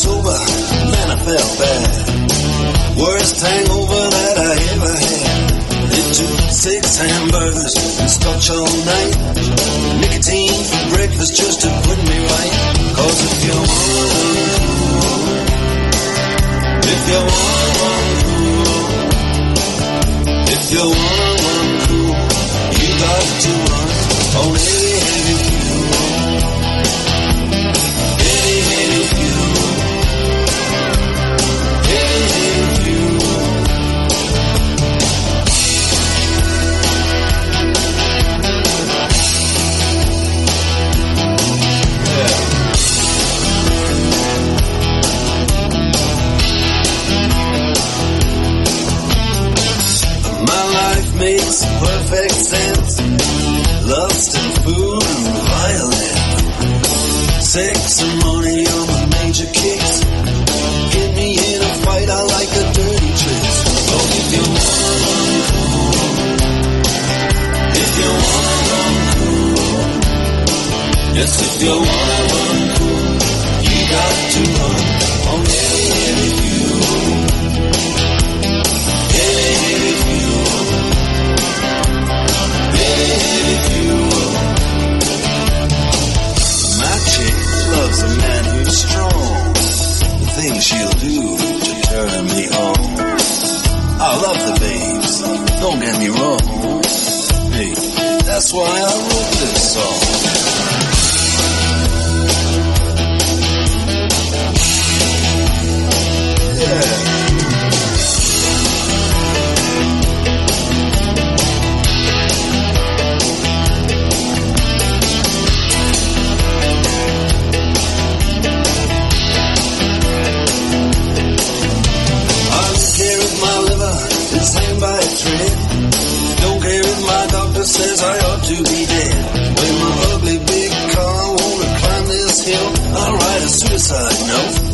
sober, man, I felt bad. Worst hangover that I ever had. It took 6 hamburgers and scotch all night. Nicotine for breakfast just to put me right. 'Cause if you want one cool, you got to run on heavy, heavy fuel. Heavy, heavy fuel. Heavy, heavy fuel. Makes perfect sense. Lust and food and violence. Sex and money are my major kicks. Get me in a fight, I like a dirty tricks. Oh, if you wanna run cool, if you wanna run cool, yes, if you wanna run cool, you got to run on heavy, heavy fuel. Heavy, heavy fuel. My chick loves a man who's strong. The things she'll do to turn me on. I love the babes, don't get me wrong. Hey, that's why I wrote this song. Yeah. Says I ought to be dead. When my ugly big car wanna climb this hill, I'll write a suicide note